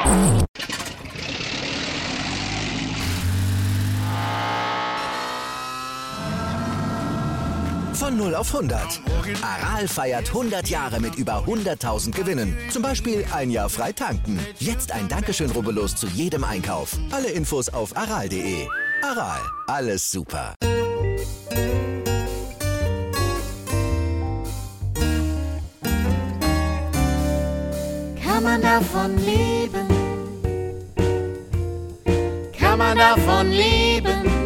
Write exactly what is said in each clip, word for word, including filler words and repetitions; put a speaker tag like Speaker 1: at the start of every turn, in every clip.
Speaker 1: Von null auf hundert. Aral feiert hundert Jahre mit über hunderttausend Gewinnen. Zum Beispiel ein Jahr frei tanken. Jetzt ein Dankeschön, rubbellos zu jedem Einkauf. Alle Infos auf aral punkt de. Aral, alles super.
Speaker 2: Kann man davon leben? Kann man davon leben?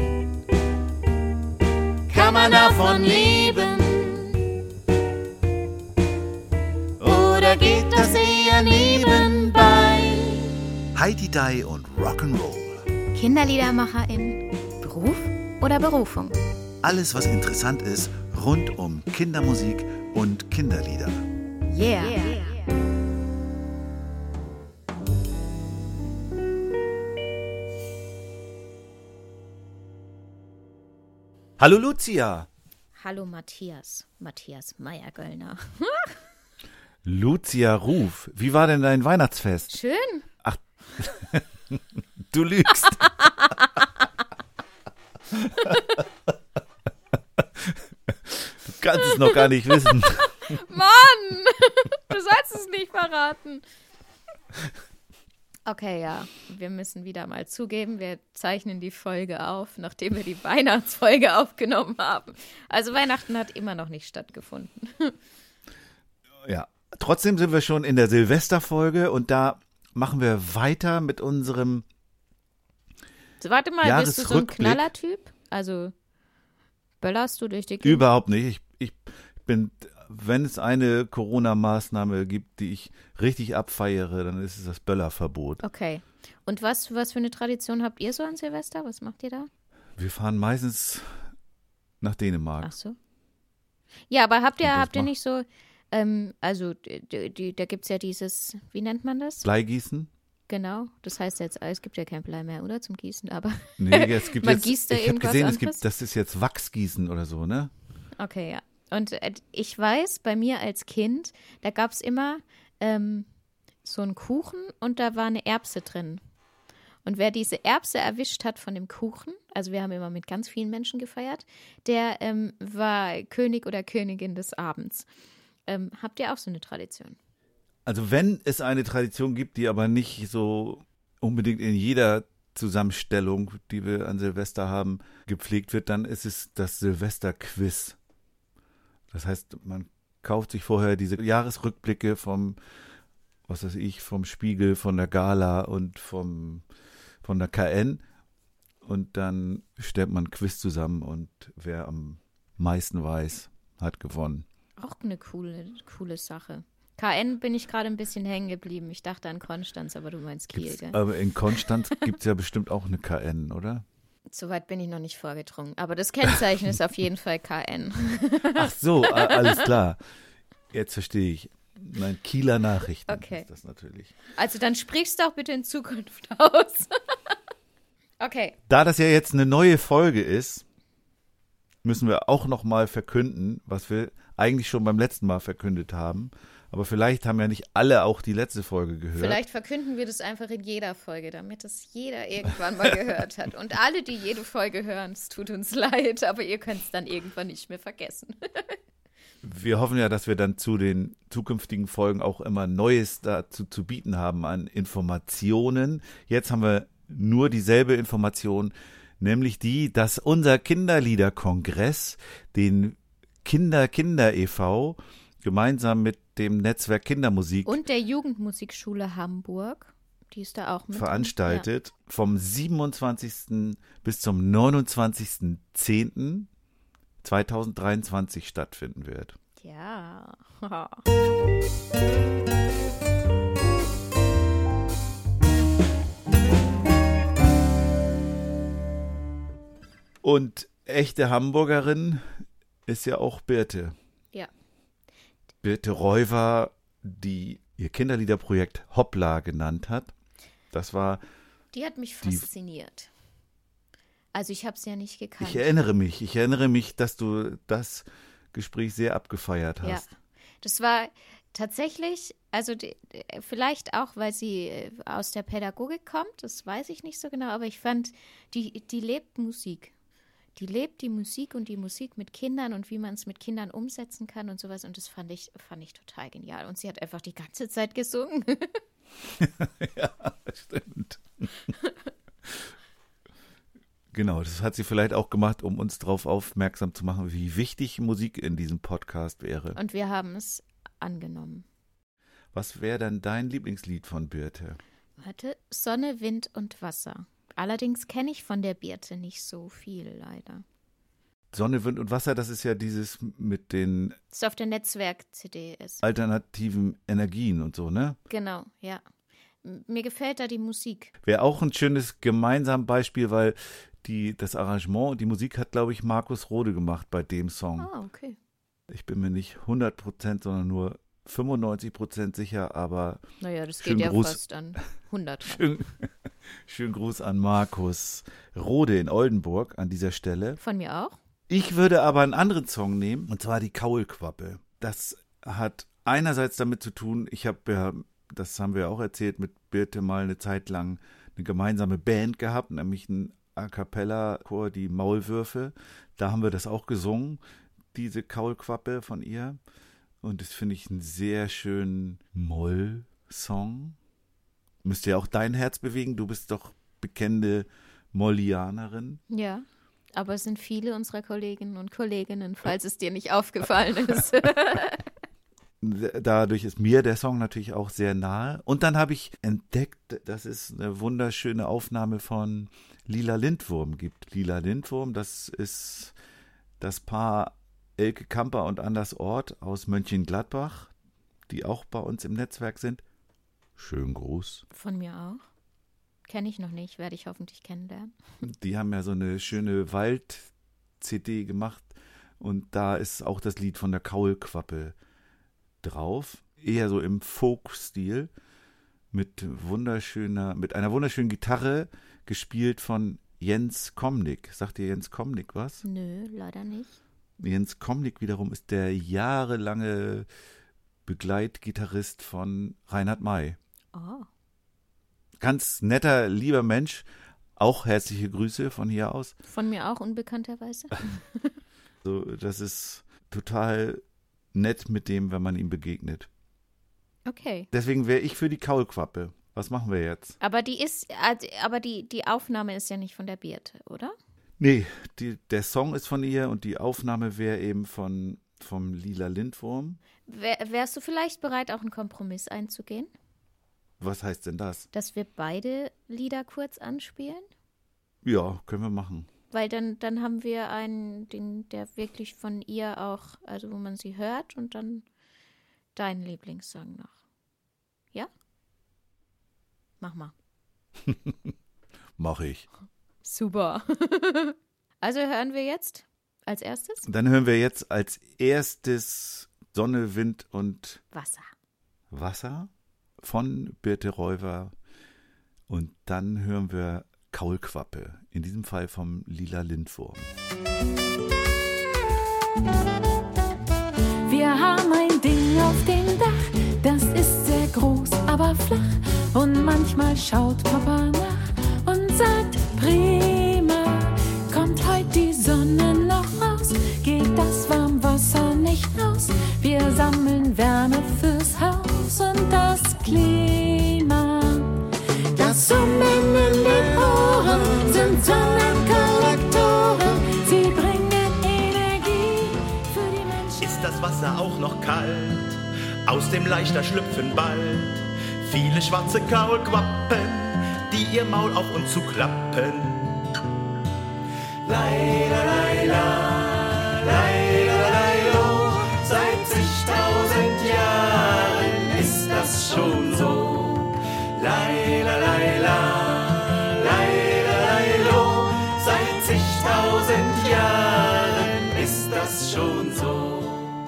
Speaker 2: Kann man davon leben? Oder geht das eher nebenbei?
Speaker 3: Heidi Dai und Rock'n'Roll.
Speaker 4: Kinderliedermacherin, Beruf oder Berufung?
Speaker 3: Alles, was interessant ist, rund um Kindermusik und Kinderlieder.
Speaker 4: Yeah. yeah.
Speaker 3: Hallo Lucia.
Speaker 4: Hallo Matthias. Matthias Meyer-Göllner.
Speaker 3: Lucia Ruf, wie war denn dein Weihnachtsfest?
Speaker 4: Schön.
Speaker 3: Ach, du lügst. Du kannst es noch gar nicht wissen.
Speaker 4: Mann, du sollst es nicht verraten. Okay, ja, wir müssen wieder mal zugeben, wir zeichnen die Folge auf, nachdem wir die Weihnachtsfolge aufgenommen haben. Also Weihnachten hat immer noch nicht stattgefunden.
Speaker 3: Ja, trotzdem sind wir schon in der Silvesterfolge und da machen wir weiter mit unserem
Speaker 4: so, warte mal, bist du so ein Knallertyp? Also böllerst du durch die Gegend?
Speaker 3: Überhaupt nicht. Ich, ich bin, wenn es eine Corona-Maßnahme gibt, die ich richtig abfeiere, dann ist es das Böllerverbot.
Speaker 4: Okay. Und was, was für eine Tradition habt ihr so an Silvester? Was macht ihr da?
Speaker 3: Wir fahren meistens nach Dänemark.
Speaker 4: Ach so. Ja, aber habt ihr, habt ihr
Speaker 3: macht-
Speaker 4: nicht so, ähm, also die, die, da gibt es ja dieses, wie nennt man das?
Speaker 3: Bleigießen?
Speaker 4: Genau, das heißt jetzt, es gibt ja kein Blei mehr, oder? Zum Gießen, aber
Speaker 3: Nee, es gibt
Speaker 4: man
Speaker 3: jetzt,
Speaker 4: gießt da
Speaker 3: ich habe
Speaker 4: irgendwas
Speaker 3: gesehen, es
Speaker 4: anderes?
Speaker 3: gibt, das ist jetzt Wachsgießen oder so, ne?
Speaker 4: Okay, ja. Und äh, ich weiß, bei mir als Kind, da gab es immer ähm, so einen Kuchen und da war eine Erbse drin. Und wer diese Erbse erwischt hat von dem Kuchen, also wir haben immer mit ganz vielen Menschen gefeiert, der ähm, war König oder Königin des Abends. Ähm, habt ihr auch so eine Tradition?
Speaker 3: Also wenn es eine Tradition gibt, die aber nicht so unbedingt in jeder Zusammenstellung, die wir an Silvester haben, gepflegt wird, dann ist es das Silvester-Quiz. Das heißt, man kauft sich vorher diese Jahresrückblicke vom, was weiß ich, vom Spiegel, von der Gala und vom, von der K N und dann stellt man ein Quiz zusammen und wer am meisten weiß, hat gewonnen.
Speaker 4: Auch eine coole, coole Sache. K N bin ich gerade ein bisschen hängen geblieben. Ich dachte an Konstanz, aber du meinst Kiel,
Speaker 3: Gibt's,
Speaker 4: gell?
Speaker 3: aber in Konstanz gibt es ja bestimmt auch eine K N, oder?
Speaker 4: Soweit bin ich noch nicht vorgedrungen. Aber das Kennzeichen ist auf jeden Fall K N.
Speaker 3: Ach so, a- alles klar. Jetzt verstehe ich. Nein, Kieler Nachrichten
Speaker 4: Okay.
Speaker 3: ist das natürlich.
Speaker 4: Also dann sprichst du auch bitte in Zukunft aus. Okay.
Speaker 3: Da das ja jetzt eine neue Folge ist, müssen wir auch noch mal verkünden, was wir eigentlich schon beim letzten Mal verkündet haben. Aber vielleicht haben ja nicht alle auch die letzte Folge gehört.
Speaker 4: Vielleicht verkünden wir das einfach in jeder Folge, damit es jeder irgendwann mal gehört hat. Und alle, die jede Folge hören, es tut uns leid, aber ihr könnt es dann irgendwann nicht mehr vergessen.
Speaker 3: Wir hoffen ja, dass wir dann zu den zukünftigen Folgen auch immer Neues dazu zu bieten haben an Informationen. Jetzt haben wir nur dieselbe Information, nämlich die, dass unser Kinderliederkongress, den Kinder-Kinder e V, gemeinsam mit dem Netzwerk Kindermusik
Speaker 4: Und der Jugendmusikschule Hamburg, die ist da auch mit.
Speaker 3: veranstaltet, vom siebenundzwanzigsten bis zum neunundzwanzigsten zehnten zweitausenddreiundzwanzig stattfinden wird.
Speaker 4: Ja.
Speaker 3: Und echte Hamburgerin ist ja auch Birte.
Speaker 4: Ja.
Speaker 3: Birte Reuwer, die ihr Kinderliederprojekt Hoppla genannt hat. Das war,
Speaker 4: Die hat mich
Speaker 3: Die-
Speaker 4: fasziniert. Also ich habe es ja nicht gekannt.
Speaker 3: ich erinnere mich, ich erinnere mich, dass du das Gespräch sehr abgefeiert
Speaker 4: Ja.
Speaker 3: hast.
Speaker 4: Das war tatsächlich, Also die, vielleicht auch, weil sie aus der Pädagogik kommt, das weiß ich nicht so genau, aber ich fand, die, die lebt Musik. Die lebt die Musik und die Musik mit Kindern und wie man es mit Kindern umsetzen kann und sowas. Und das fand ich, fand ich total genial. Und sie hat einfach die ganze Zeit gesungen.
Speaker 3: Ja, stimmt. Genau, das hat sie vielleicht auch gemacht, um uns darauf aufmerksam zu machen, wie wichtig Musik in diesem Podcast wäre.
Speaker 4: Und wir haben es angenommen.
Speaker 3: Was wäre dann dein Lieblingslied von Birte?
Speaker 4: Warte, Sonne, Wind und Wasser. Allerdings kenne ich von der Birte nicht so viel, leider.
Speaker 3: Sonne, Wind und Wasser, das ist ja dieses mit den
Speaker 4: Das ist auf der Netzwerk-C D ist.
Speaker 3: alternativen Energien und so, ne?
Speaker 4: Genau, ja. M- Mir gefällt da die Musik.
Speaker 3: Wäre auch ein schönes gemeinsames Beispiel, weil die, das Arrangement und die Musik hat, glaube ich, Markus Rode gemacht bei dem Song.
Speaker 4: Ah, okay.
Speaker 3: Ich bin mir nicht hundert Prozent, sondern nur fünfundneunzig Prozent sicher, aber
Speaker 4: Naja, das
Speaker 3: Schönen
Speaker 4: geht ja
Speaker 3: Gruß.
Speaker 4: fast an hundert.
Speaker 3: schön, schönen Gruß an Markus Rode in Oldenburg an dieser Stelle.
Speaker 4: Von mir auch?
Speaker 3: Ich würde aber einen anderen Song nehmen, und zwar die Kaulquappe. Das hat einerseits damit zu tun, ich habe ja, das haben wir auch erzählt, mit Birte mal eine Zeit lang eine gemeinsame Band gehabt, nämlich ein A Cappella-Chor, die Maulwürfe. Da haben wir das auch gesungen, diese Kaulquappe von ihr. Und das finde ich einen sehr schönen Moll-Song. Müsste ja auch dein Herz bewegen, du bist doch bekennende Mollianerin.
Speaker 4: Ja. Aber es sind viele unserer Kolleginnen und Kolleginnen, falls es dir nicht aufgefallen ist.
Speaker 3: Dadurch ist mir der Song natürlich auch sehr nahe. Und dann habe ich entdeckt, dass es eine wunderschöne Aufnahme von Lila Lindwurm gibt. Lila Lindwurm, das ist das Paar Elke Kamper und Anders Ort aus Mönchengladbach, die auch bei uns im Netzwerk sind. Schönen Gruß.
Speaker 4: Von mir auch. Kenne ich noch nicht, werde ich hoffentlich kennenlernen.
Speaker 3: Die haben ja so eine schöne Wald-C D gemacht und da ist auch das Lied von der Kaulquappe drauf. Eher so im Folk-Stil mit wunderschöner, mit einer wunderschönen Gitarre, gespielt von Jens Komnik. Sagt dir Jens Komnik was?
Speaker 4: Nö, leider nicht.
Speaker 3: Jens Komnik wiederum ist der jahrelange Begleitgitarrist von Reinhard May.
Speaker 4: Oh.
Speaker 3: Ganz netter, lieber Mensch. Auch herzliche Grüße von hier aus.
Speaker 4: Von mir auch unbekannterweise.
Speaker 3: So, das ist total nett mit dem, wenn man ihm begegnet.
Speaker 4: Okay.
Speaker 3: Deswegen wäre ich für die Kaulquappe. Was machen wir jetzt?
Speaker 4: Aber die ist, also, aber die, die Aufnahme ist ja nicht von der Birte, oder?
Speaker 3: Nee, die, der Song ist von ihr und die Aufnahme wäre eben von vom Lila Lindwurm.
Speaker 4: Wär, wärst du vielleicht bereit, auch einen Kompromiss einzugehen?
Speaker 3: Was heißt denn das?
Speaker 4: Dass wir beide Lieder kurz anspielen?
Speaker 3: Ja, können wir machen.
Speaker 4: Weil dann, dann haben wir einen, den, der wirklich von ihr auch, also wo man sie hört und dann deinen Lieblingssong noch. Ja? Mach mal.
Speaker 3: Mach ich.
Speaker 4: Super. Also hören wir jetzt als erstes
Speaker 3: Dann hören wir jetzt als erstes Sonne, Wind und
Speaker 4: Wasser.
Speaker 3: Wasser von Birte Reuwer. Und dann hören wir Kaulquappe, in diesem Fall vom Lila Lindwurm.
Speaker 5: Wir haben ein Ding auf dem Dach, das ist sehr groß, aber flach. Und manchmal schaut Papa nach und sagt, prima, kommt heute die Sonne noch raus, geht das Warmwasser nicht aus. Wir sammeln Wärme fürs Haus und das Klima. Das Summen in den Ohren sind Sonnenkollektoren, sie bringen Energie für die Menschen.
Speaker 6: Ist das Wasser auch noch kalt? Aus dem Leichter schlüpfen bald viele schwarze Kaulquappen, die ihr Maul auf uns zuklappen. Leila, leila, leila, leilo, seit zigtausend Jahren ist das schon so. Leila, leila, leila, leilo, seit zigtausend Jahren ist das schon so.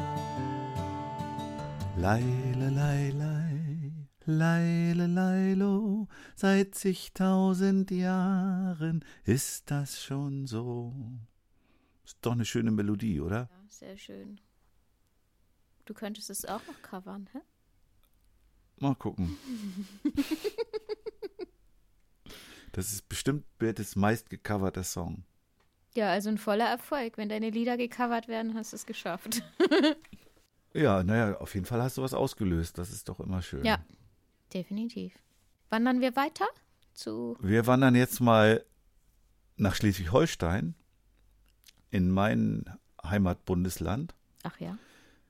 Speaker 3: Leile, leilei, leile, leilo, seit zigtausend Jahren ist das schon so. Ist doch eine schöne Melodie, oder?
Speaker 4: Ja, sehr schön. Du könntest es auch noch covern, hä?
Speaker 3: Mal gucken. Das ist bestimmt das meistgecoverte Song.
Speaker 4: Ja, also ein voller Erfolg. Wenn deine Lieder gecovert werden, hast du es geschafft.
Speaker 3: Ja, naja, auf jeden Fall hast du was ausgelöst. Das ist doch immer schön.
Speaker 4: Ja, definitiv. Wandern wir weiter zu...
Speaker 3: Wir wandern jetzt mal nach Schleswig-Holstein, in mein Heimatbundesland.
Speaker 4: Ach ja.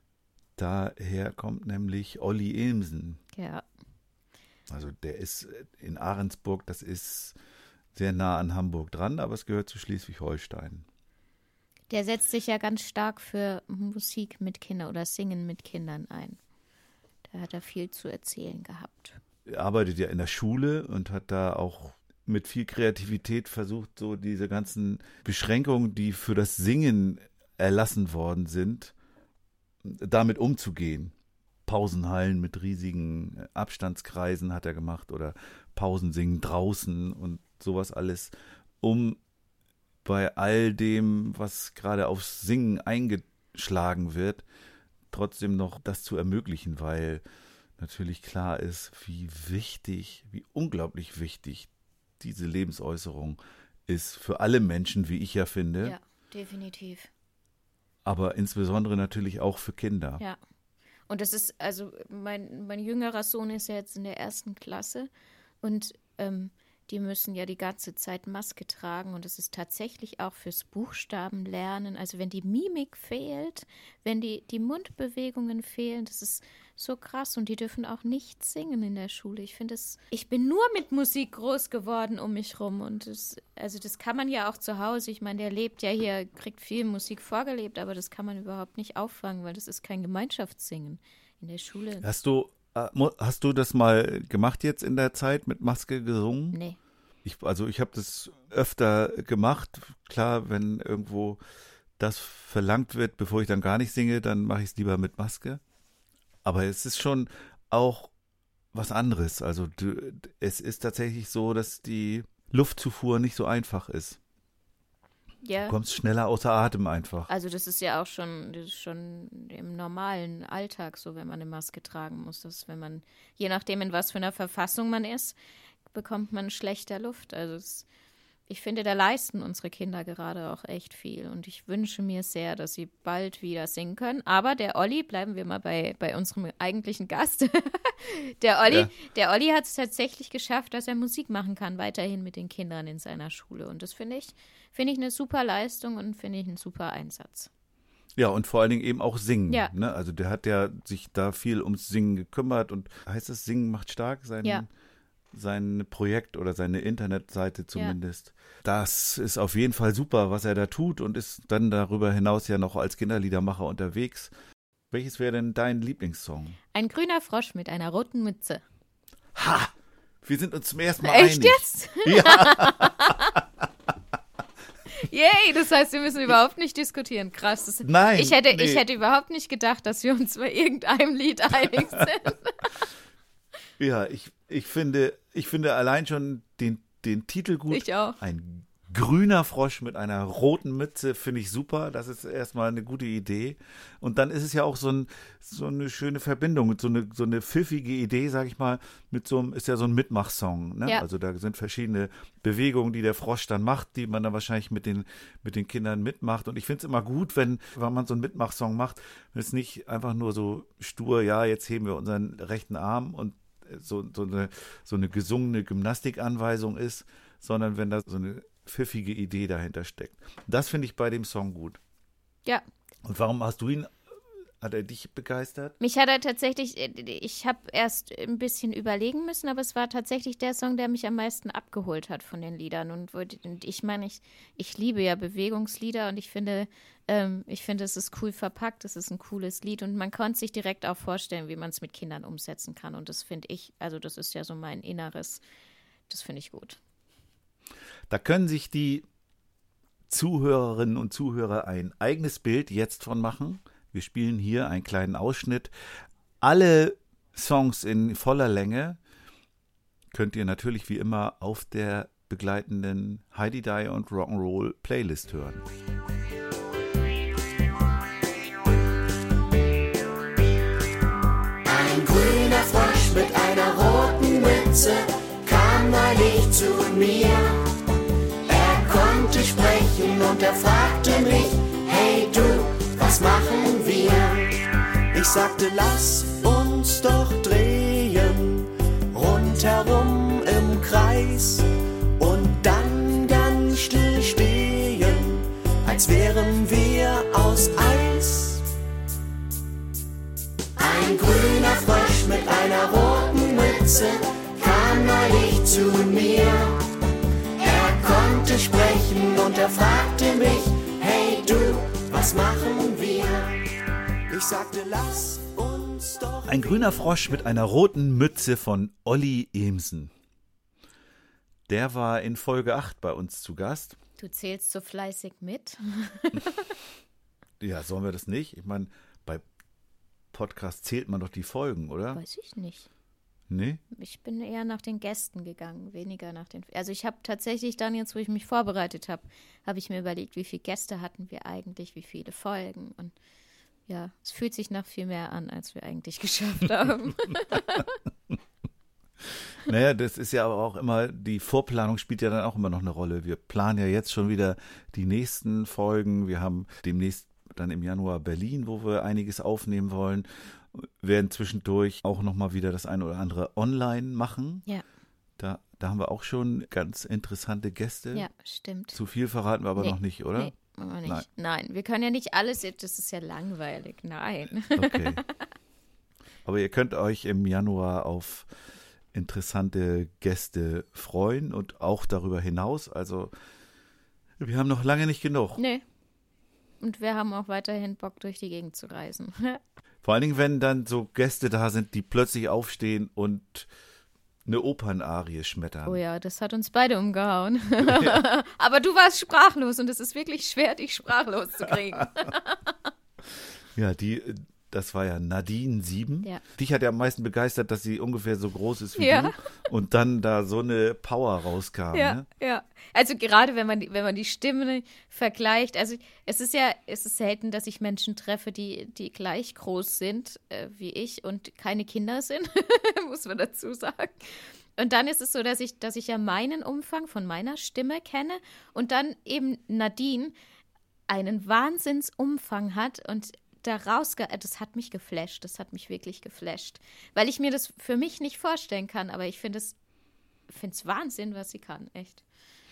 Speaker 3: Daher kommt nämlich Olli Ilmsen.
Speaker 4: Ja.
Speaker 3: Also der ist in Ahrensburg, das ist sehr nah an Hamburg dran, aber es gehört zu Schleswig-Holstein.
Speaker 4: Der setzt sich ja ganz stark für Musik mit Kindern oder Singen mit Kindern ein. Da hat er viel zu erzählen gehabt.
Speaker 3: Er arbeitet ja in der Schule und hat da auch mit viel Kreativität versucht, so diese ganzen Beschränkungen, die für das Singen erlassen worden sind, damit umzugehen. Pausenhallen mit riesigen Abstandskreisen hat er gemacht oder Pausensingen draußen und sowas alles, um bei all dem, was gerade aufs Singen eingeschlagen wird, trotzdem noch das zu ermöglichen, weil natürlich klar ist, wie wichtig, wie unglaublich wichtig diese Lebensäußerung ist für alle Menschen, wie ich ja finde.
Speaker 4: Ja, definitiv.
Speaker 3: Aber insbesondere natürlich auch für Kinder.
Speaker 4: Ja. Und das ist, also mein, mein jüngerer Sohn ist ja jetzt in der ersten Klasse und ähm, die müssen ja die ganze Zeit Maske tragen und das ist tatsächlich auch fürs Buchstabenlernen, also wenn die Mimik fehlt, wenn die, die Mundbewegungen fehlen, das ist so krass und die dürfen auch nicht singen in der Schule. Ich finde es, ich bin nur mit Musik groß geworden um mich rum und das, also das kann man ja auch zu Hause, ich meine, der lebt ja hier, kriegt viel Musik vorgelebt, aber das kann man überhaupt nicht auffangen, weil das ist kein Gemeinschaftssingen in der Schule.
Speaker 3: Hast du Hast du das mal gemacht jetzt in der Zeit mit Maske gesungen?
Speaker 4: Nee.
Speaker 3: Ich, also ich habe das öfter gemacht. Klar, wenn irgendwo das verlangt wird, bevor ich dann gar nicht singe, dann mache ich es lieber mit Maske. Aber es ist schon auch was anderes. Also du, es ist tatsächlich so, dass die Luftzufuhr nicht so einfach ist.
Speaker 4: Ja.
Speaker 3: Du kommst schneller außer Atem einfach.
Speaker 4: Also das ist ja auch schon, das ist schon im normalen Alltag so, wenn man eine Maske tragen muss. Dass wenn man, je nachdem in was für einer Verfassung man ist, bekommt man schlechter Luft. Also es, ich finde, da leisten unsere Kinder gerade auch echt viel. Und ich wünsche mir sehr, dass sie bald wieder singen können. Aber der Olli, bleiben wir mal bei, bei unserem eigentlichen Gast. der Olli, ja. der Olli hat es tatsächlich geschafft, dass er Musik machen kann, weiterhin mit den Kindern in seiner Schule. Und das finde ich, finde ich eine super Leistung und finde ich einen super Einsatz.
Speaker 3: Ja, und vor allen Dingen eben auch singen.
Speaker 4: Ja.
Speaker 3: Ne? Also der hat ja sich da viel ums Singen gekümmert. Und heißt das, Singen macht stark? Sein,
Speaker 4: ja.
Speaker 3: sein Projekt oder seine Internetseite zumindest. Ja. Das ist auf jeden Fall super, was er da tut und ist dann darüber hinaus ja noch als Kinderliedermacher unterwegs. Welches wäre denn dein Lieblingssong?
Speaker 4: Ein grüner Frosch mit einer roten Mütze.
Speaker 3: Ha! Wir sind uns zum ersten Mal
Speaker 4: Echt
Speaker 3: einig.
Speaker 4: Jetzt?
Speaker 3: Ja.
Speaker 4: Yay, das heißt, wir müssen überhaupt nicht diskutieren. Krass. Das,
Speaker 3: Nein.
Speaker 4: Ich hätte,
Speaker 3: nee.
Speaker 4: ich hätte überhaupt nicht gedacht, dass wir uns bei irgendeinem Lied einig sind.
Speaker 3: Ja, ich, ich finde, ich finde allein schon den, den Titel gut.
Speaker 4: Ich auch.
Speaker 3: Ein grüner Frosch mit einer roten Mütze finde ich super. Das ist erstmal eine gute Idee. Und dann ist es ja auch so, ein, so eine schöne Verbindung, so eine, so eine pfiffige Idee, sag ich mal, mit so einem, ist ja so ein Mitmachsong. Ne?
Speaker 4: Ja.
Speaker 3: Also da sind verschiedene Bewegungen, die der Frosch dann macht, die man dann wahrscheinlich mit den, mit den Kindern mitmacht. Und ich finde es immer gut, wenn, wenn man so einen Mitmachsong macht, wenn es nicht einfach nur so stur, ja, jetzt heben wir unseren rechten Arm und so, so, eine, so eine gesungene Gymnastikanweisung ist, sondern wenn da so eine pfiffige Idee dahinter steckt. Das finde ich bei dem Song gut.
Speaker 4: Ja.
Speaker 3: Und warum hast du ihn, hat er dich begeistert?
Speaker 4: Mich hat er tatsächlich, ich habe erst ein bisschen überlegen müssen, aber es war tatsächlich der Song, der mich am meisten abgeholt hat von den Liedern. Und, und ich meine, ich, ich liebe ja Bewegungslieder und ich finde, ähm, ich finde, es ist cool verpackt, es ist ein cooles Lied und man konnte sich direkt auch vorstellen, wie man es mit Kindern umsetzen kann. Und das finde ich, also das ist ja so mein Inneres, das finde ich gut.
Speaker 3: Da können sich die Zuhörerinnen und Zuhörer ein eigenes Bild jetzt von machen. Wir spielen hier einen kleinen Ausschnitt. Alle Songs in voller Länge könnt ihr natürlich wie immer auf der begleitenden Heidi Die und Rock'n'Roll Playlist hören.
Speaker 2: Ein grüner Frosch mit einem einer roten Mütze kam neulich zu mir. Er konnte sprechen und er fragte mich, hey du, was machen wir? Ich sagte, lass uns doch drehen, rundherum im Kreis und dann ganz still stehen, als wären wir aus Eis. Ein grüner Frosch mit einer roten Mütze kam neulich zu mir. Er konnte sprechen und er fragte mich, hey du, was machen wir? Ich sagte, lass uns doch...
Speaker 3: Ein grüner Frosch mit einer roten Mütze von Olli Emsen. Der war in Folge acht bei uns zu Gast.
Speaker 4: Du zählst so fleißig mit.
Speaker 3: Ja, sollen wir das nicht? Ich meine, bei Podcast zählt man doch die Folgen, oder?
Speaker 4: Weiß ich nicht.
Speaker 3: Nee?
Speaker 4: Ich bin eher nach den Gästen gegangen, weniger nach den... Also ich habe tatsächlich dann jetzt, wo ich mich vorbereitet habe, habe ich mir überlegt, wie viele Gäste hatten wir eigentlich, wie viele Folgen. Und ja, es fühlt sich nach viel mehr an, als wir eigentlich geschafft haben.
Speaker 3: Naja, das ist ja aber auch immer, die Vorplanung spielt ja dann auch immer noch eine Rolle. Wir planen ja jetzt schon wieder die nächsten Folgen. Wir haben demnächst dann im Januar Berlin, wo wir einiges aufnehmen wollen. Werden zwischendurch auch nochmal wieder das eine oder andere online machen.
Speaker 4: Ja.
Speaker 3: Da, da haben wir auch schon ganz interessante Gäste.
Speaker 4: Ja, stimmt.
Speaker 3: Zu viel verraten wir aber
Speaker 4: Nee,
Speaker 3: noch nicht, oder?
Speaker 4: Nee, machen wir nicht.
Speaker 3: Nein.
Speaker 4: Nein, wir können ja nicht alles, das ist ja langweilig. Nein.
Speaker 3: Okay. Aber ihr könnt euch im Januar auf interessante Gäste freuen und auch darüber hinaus. Also wir haben noch lange nicht genug.
Speaker 4: Nee. Und wir haben auch weiterhin Bock, durch die Gegend zu reisen.
Speaker 3: Vor allen Dingen, wenn dann so Gäste da sind, die plötzlich aufstehen und eine Opernarie schmettern.
Speaker 4: Oh ja, das hat uns beide umgehauen. Ja. Aber du warst sprachlos und es ist wirklich schwer, dich sprachlos zu kriegen.
Speaker 3: Ja, die, das war ja Nadine sieben.
Speaker 4: Ja.
Speaker 3: Dich hat ja am meisten begeistert, dass sie ungefähr so groß ist wie
Speaker 4: Ja.
Speaker 3: du. Und dann da so eine Power rauskam.
Speaker 4: Ja,
Speaker 3: Ne?
Speaker 4: ja. Also gerade wenn man, die- wenn man die Stimme vergleicht, also es ist ja, es ist selten, dass ich Menschen treffe, die, die gleich groß sind äh, wie ich und keine Kinder sind, muss man dazu sagen. Und dann ist es so, dass ich, dass ich ja meinen Umfang von meiner Stimme kenne und dann eben Nadine einen Wahnsinnsumfang hat und daraus, ge- das hat mich geflasht, das hat mich wirklich geflasht, weil ich mir das für mich nicht vorstellen kann, aber ich finde es finde es Wahnsinn, was sie kann, echt.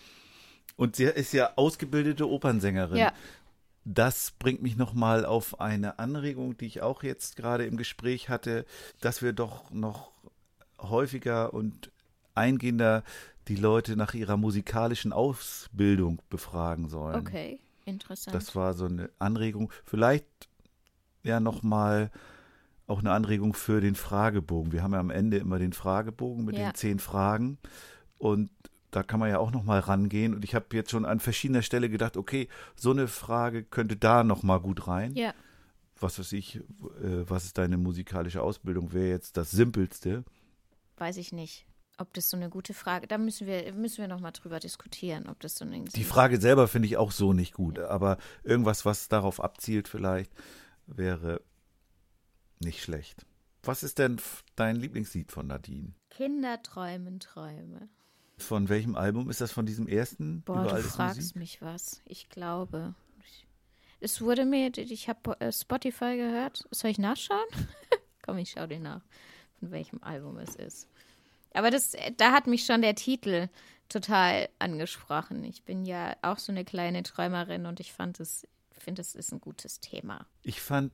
Speaker 3: Und sie ist ja ausgebildete Opernsängerin.
Speaker 4: Ja.
Speaker 3: Das bringt mich nochmal auf eine Anregung, die ich auch jetzt gerade im Gespräch hatte, dass wir doch noch häufiger und eingehender die Leute nach ihrer musikalischen Ausbildung befragen sollen.
Speaker 4: Okay, interessant.
Speaker 3: Das war so eine Anregung. Vielleicht ja nochmal auch eine Anregung für den Fragebogen. Wir haben ja am Ende immer den Fragebogen mit
Speaker 4: Ja.
Speaker 3: den zehn Fragen und da kann man ja auch nochmal rangehen. Und ich habe jetzt schon an verschiedener Stelle gedacht, okay, so eine Frage könnte da nochmal gut rein.
Speaker 4: Ja,
Speaker 3: Was weiß ich, äh, was ist deine musikalische Ausbildung? Wäre jetzt das Simpelste.
Speaker 4: weiß ich nicht, ob das so eine gute Frage, da müssen wir, müssen wir nochmal drüber diskutieren, ob das so eine...
Speaker 3: Die Frage selber finde ich auch so nicht gut, aber irgendwas, was darauf abzielt vielleicht, wäre nicht schlecht. Was ist denn f- dein Lieblingslied von Nadine?
Speaker 4: Kinder träumen Träume.
Speaker 3: Von welchem Album ist das? Von diesem ersten?
Speaker 4: Boah,
Speaker 3: Überall
Speaker 4: du
Speaker 3: ist
Speaker 4: fragst
Speaker 3: Musik?
Speaker 4: mich was. Ich glaube. Es wurde mir, ich habe äh, Spotify gehört. Soll ich nachschauen? Komm, ich schau dir nach, von welchem Album es ist. Aber das, da hat mich schon der Titel total angesprochen. Ich bin ja auch so eine kleine Träumerin und ich fand es, finde, es ist ein gutes Thema.
Speaker 3: Ich fand,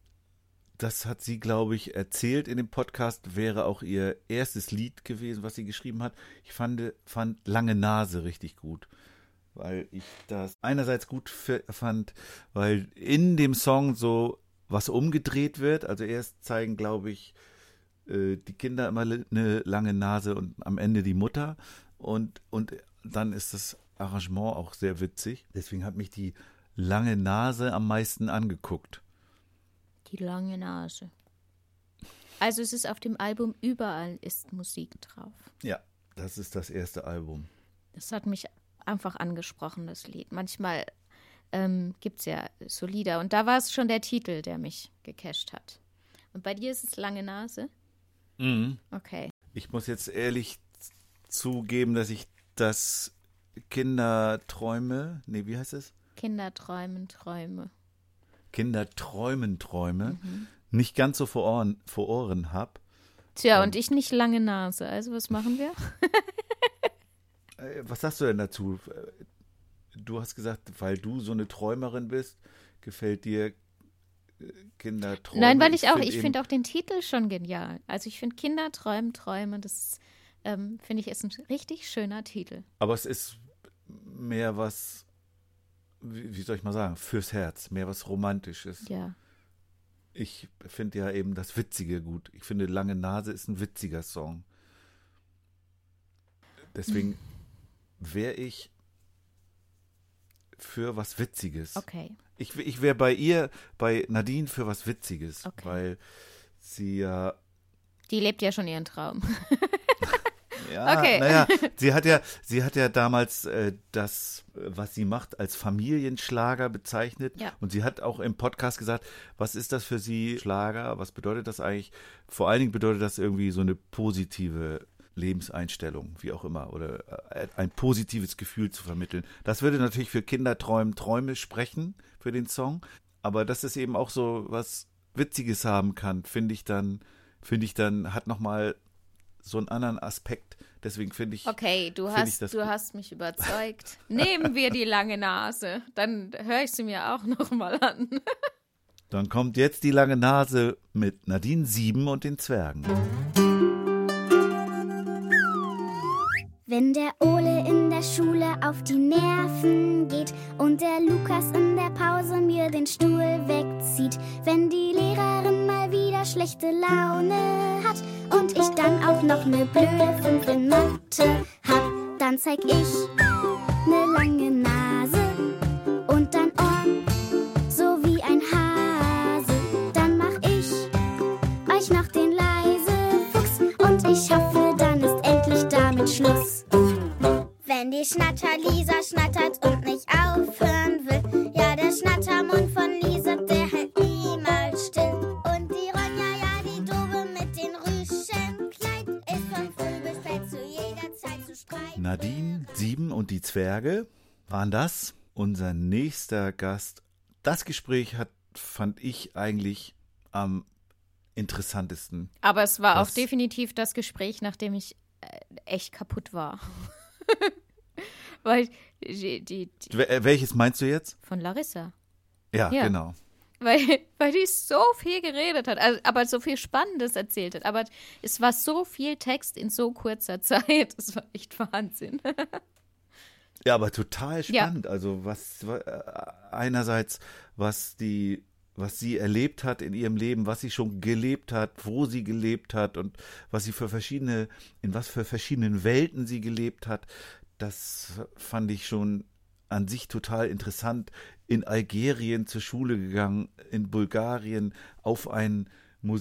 Speaker 3: das hat sie, glaube ich, erzählt in dem Podcast, wäre auch ihr erstes Lied gewesen, was sie geschrieben hat. Ich fand, fand Lange Nase richtig gut, weil ich das einerseits gut f- fand, weil in dem Song so was umgedreht wird. Also erst zeigen, glaube ich, äh, die Kinder immer li- eine lange Nase und am Ende die Mutter. Und, und dann ist das Arrangement auch sehr witzig. Deswegen hat mich die lange Nase am meisten angeguckt.
Speaker 4: Die lange Nase. Also es ist auf dem Album Überall ist Musik drauf.
Speaker 3: Ja, das ist das erste Album.
Speaker 4: Das hat mich einfach angesprochen, das Lied. Manchmal ähm, gibt es ja so Lieder. Und da war es schon der Titel, der mich gecatcht hat. Und bei dir ist es Lange Nase?
Speaker 3: Mhm.
Speaker 4: Okay.
Speaker 3: Ich muss jetzt ehrlich zugeben, dass ich das Kinderträume, nee, wie heißt es?
Speaker 4: Kinder träumen Träume.
Speaker 3: Kinderträumen Träume, mhm. nicht ganz so vor Ohren, vor Ohren habe.
Speaker 4: Tja, und, und ich nicht lange Nase, also was machen wir?
Speaker 3: Was sagst du denn dazu? Du hast gesagt, weil du so eine Träumerin bist, gefällt dir Kinderträume?
Speaker 4: Nein, weil ich, ich auch, find ich finde auch den Titel schon genial. Also ich finde Kinder träumen Träume, das ähm, finde ich ist ein richtig schöner Titel.
Speaker 3: Aber es ist mehr was, wie, wie soll ich mal sagen, fürs Herz, mehr was Romantisches.
Speaker 4: Ja.
Speaker 3: Ich finde ja eben das Witzige gut. Ich finde, Lange Nase ist ein witziger Song. Deswegen wäre ich für was Witziges.
Speaker 4: Okay.
Speaker 3: Ich, ich wäre bei ihr, bei Nadine, für was Witziges,
Speaker 4: okay.
Speaker 3: weil sie ja...
Speaker 4: Die lebt ja schon ihren Traum.
Speaker 3: Ja,
Speaker 4: okay.
Speaker 3: naja, sie hat ja, sie hat ja damals äh, das, was sie macht, als Familienschlager bezeichnet.
Speaker 4: Ja.
Speaker 3: Und sie hat auch im Podcast gesagt, was ist das für sie, Schlager? Was bedeutet das eigentlich? Vor allen Dingen bedeutet das irgendwie so eine positive Lebenseinstellung, wie auch immer, oder ein positives Gefühl zu vermitteln. Das würde natürlich für Kinderträumen Träume sprechen, für den Song. Aber dass es eben auch so was Witziges haben kann, finde ich dann, finde ich dann, hat nochmal so einen anderen Aspekt. Deswegen finde ich.
Speaker 4: Okay, du hast, du hast mich überzeugt. Nehmen wir die Lange Nase. Dann höre ich sie mir auch nochmal an.
Speaker 3: Dann kommt jetzt die Lange Nase mit Nadine Sieben und den Zwergen.
Speaker 7: Wenn der Ole in der Schule auf die Nerven geht und der Lukas in der Pause mir den Stuhl wegzieht, wenn die Lehrerin mal wieder schlechte Laune hat und ich dann auch noch ne blöde Fünf in Mathe hab, dann zeig ich ne lange Nase und dann Ohren, so wie ein Hase. Dann mach ich euch noch den Leisefuchs und ich hoffe, dann ist endlich damit Schluss. Wenn die Schnatter-Lisa schnattert und nicht aufhören will, ja, der Schnattermund von Lisa, der hält niemals still. Und die Ronja, ja, die Dove mit den Rüschenkleid, ist von früh bis spät zu jeder Zeit zu streiten.
Speaker 3: Nadine Sieben und die Zwerge waren das. Unser nächster Gast. Das Gespräch hat, fand ich eigentlich am interessantesten.
Speaker 4: Aber es war
Speaker 3: Was?
Speaker 4: auch definitiv das Gespräch, nachdem ich äh, echt kaputt war. Weil die, die, die
Speaker 3: Welches meinst du jetzt?
Speaker 4: von Larissa.
Speaker 3: Ja,
Speaker 4: Ja.
Speaker 3: genau.
Speaker 4: Weil, weil die so viel geredet hat, also, aber so viel Spannendes erzählt hat. Aber es war so viel Text in so kurzer Zeit. Das war echt Wahnsinn.
Speaker 3: Ja, aber total
Speaker 4: Ja.
Speaker 3: spannend. Also was äh, einerseits, was die, was sie erlebt hat in ihrem Leben, was sie schon gelebt hat, wo sie gelebt hat und was sie für verschiedene, in was für verschiedenen Welten sie gelebt hat, das fand ich schon an sich total interessant. In Algerien zur Schule gegangen, in Bulgarien auf ein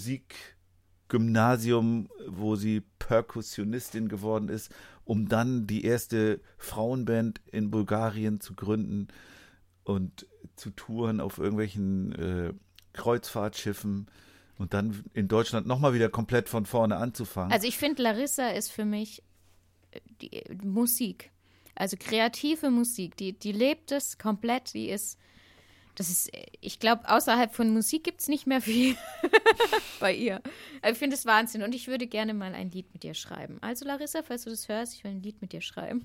Speaker 3: Musikgymnasium, wo sie Perkussionistin geworden ist, um dann die erste Frauenband in Bulgarien zu gründen und zu touren auf irgendwelchen äh, Kreuzfahrtschiffen und dann in Deutschland nochmal wieder komplett von vorne anzufangen.
Speaker 4: Also ich finde, Larissa ist für mich die Musik. Also kreative Musik, die, die lebt es komplett, die ist, das ist, ich glaube, außerhalb von Musik gibt es nicht mehr viel bei ihr. Also ich finde es Wahnsinn und ich würde gerne mal ein Lied mit dir schreiben. Also Larissa, falls du das hörst, ich will ein Lied mit dir schreiben.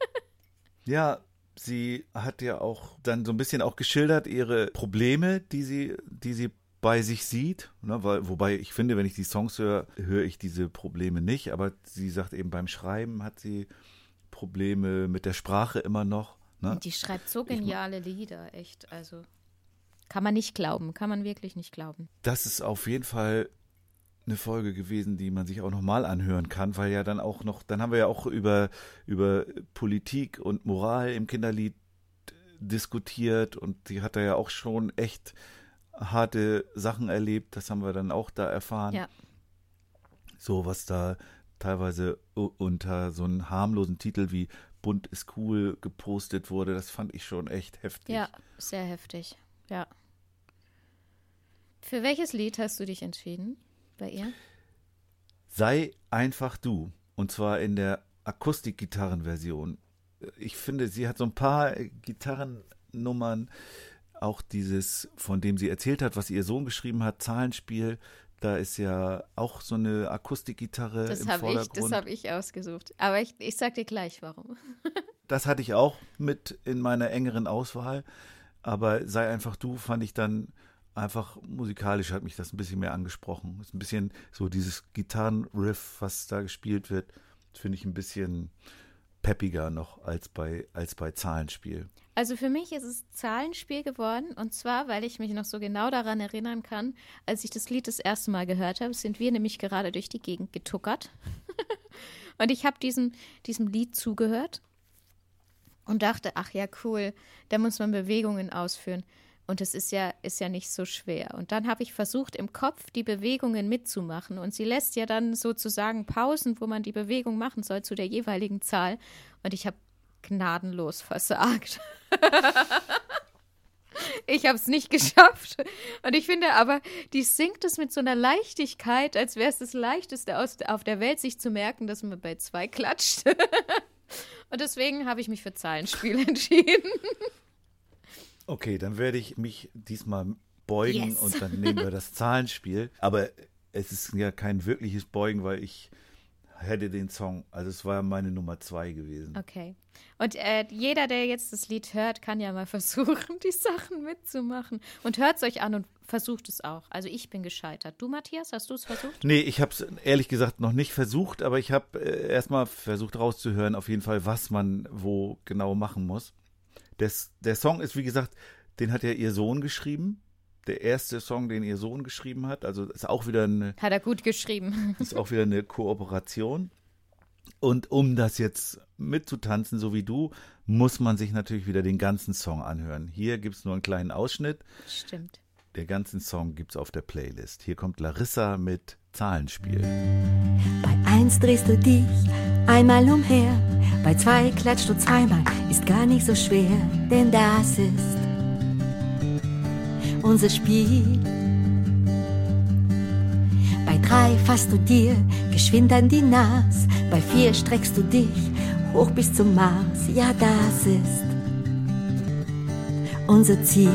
Speaker 3: Ja, sie hat ja auch dann so ein bisschen auch geschildert, ihre Probleme, die sie, die sie bei sich sieht, ne, weil, wobei ich finde, wenn ich die Songs höre, höre ich diese Probleme nicht, aber sie sagt eben, beim Schreiben hat sie Probleme mit der Sprache immer noch. Ne?
Speaker 4: Die schreibt so geniale Lieder, echt, also kann man nicht glauben, kann man wirklich nicht glauben.
Speaker 3: Das ist auf jeden Fall eine Folge gewesen, die man sich auch nochmal anhören kann, weil ja dann auch noch, dann haben wir ja auch über, über Politik und Moral im Kinderlied diskutiert und sie hat da ja auch schon echt harte Sachen erlebt, das haben wir dann auch da erfahren.
Speaker 4: Ja.
Speaker 3: So, was da teilweise unter so einem harmlosen Titel wie Bunt ist cool gepostet wurde, das fand ich schon echt heftig.
Speaker 4: Ja, sehr heftig, ja. Für welches Lied hast du dich entschieden bei ihr?
Speaker 3: Sei einfach du. Und zwar in der Akustikgitarrenversion. Ich finde, sie hat so ein paar Gitarrennummern, auch dieses, von dem sie erzählt hat, was ihr Sohn geschrieben hat, Zahlenspiel. Da ist ja auch so eine Akustikgitarre
Speaker 4: das
Speaker 3: im
Speaker 4: hab
Speaker 3: Vordergrund.
Speaker 4: Ich, das habe ich ausgesucht. Aber ich, ich sag dir gleich, warum.
Speaker 3: Das hatte ich auch mit in meiner engeren Auswahl. Aber Sei einfach du fand ich dann einfach musikalisch, hat mich das ein bisschen mehr angesprochen. Ist ein bisschen so dieses Gitarrenriff, was da gespielt wird, finde ich ein bisschen peppiger noch als bei, als bei Zahlenspiel.
Speaker 4: Also für mich ist es Zahlenspiel geworden, und zwar, weil ich mich noch so genau daran erinnern kann, als ich das Lied das erste Mal gehört habe, sind wir nämlich gerade durch die Gegend getuckert und ich habe diesem, diesem Lied zugehört und dachte, ach ja, cool, da muss man Bewegungen ausführen und das ist ja, ist ja nicht so schwer. Und dann habe ich versucht, im Kopf die Bewegungen mitzumachen und sie lässt ja dann sozusagen Pausen, wo man die Bewegung machen soll zu der jeweiligen Zahl, und ich habe gnadenlos versagt. Ich habe es nicht geschafft. Und ich finde aber, die singt es mit so einer Leichtigkeit, als wäre es das Leichteste aus, auf der Welt, sich zu merken, dass man bei zwei klatscht. Und deswegen habe ich mich für Zahlenspiel entschieden.
Speaker 3: Okay, dann werde ich mich diesmal beugen
Speaker 4: Yes.
Speaker 3: und dann nehmen wir das Zahlenspiel. Aber es ist ja kein wirkliches Beugen, weil ich hätte den Song, also es war meine Nummer zwei gewesen.
Speaker 4: Okay. Und äh, jeder, der jetzt das Lied hört, kann ja mal versuchen, die Sachen mitzumachen. Und hört es euch an und versucht es auch. Also ich bin gescheitert. Du, Matthias, hast du es versucht?
Speaker 3: Nee, ich habe es ehrlich gesagt noch nicht versucht, aber ich habe äh, erstmal versucht rauszuhören, auf jeden Fall, was man wo genau machen muss. Das, der Song ist, wie gesagt, den hat ja ihr Sohn geschrieben. Der erste Song, den ihr Sohn geschrieben hat. Also ist auch wieder eine,
Speaker 4: Hat er gut geschrieben.
Speaker 3: ist auch wieder eine Kooperation. Und um das jetzt mitzutanzen, so wie du, muss man sich natürlich wieder den ganzen Song anhören. Hier gibt es nur einen kleinen Ausschnitt.
Speaker 4: Stimmt.
Speaker 3: Der ganzen Song gibt es auf der Playlist. Hier kommt Larissa mit Zahlenspiel.
Speaker 8: Bei eins drehst du dich einmal umher, bei zwei klatscht du zweimal, ist gar nicht so schwer, denn das ist unser Spiel. Bei drei fasst du dir geschwind an die Nas, bei vier streckst du dich hoch bis zum Mars. Ja, das ist unser Ziel.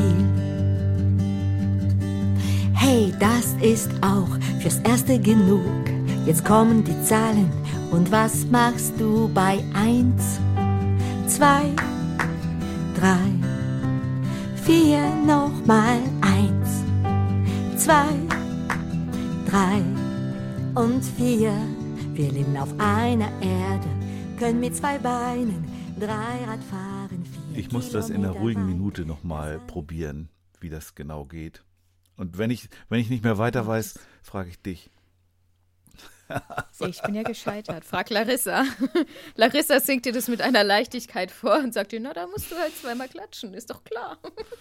Speaker 8: Hey, das ist auch fürs Erste genug. Jetzt kommen die Zahlen und was machst du bei eins, zwei, drei, vier, nochmal eins, zwei, drei und vier. Wir leben auf einer Erde, können mit zwei Beinen Dreirad fahren. Vier
Speaker 3: Ich muss das in einer
Speaker 8: Kilometer
Speaker 3: ruhigen
Speaker 8: weit.
Speaker 3: Minute nochmal probieren, wie das genau geht. Und wenn ich, wenn ich nicht mehr weiter weiß, frage ich dich.
Speaker 4: Ich bin ja gescheitert. Frag Larissa. Larissa singt dir das mit einer Leichtigkeit vor und sagt dir, na, da musst du halt zweimal klatschen, ist doch klar.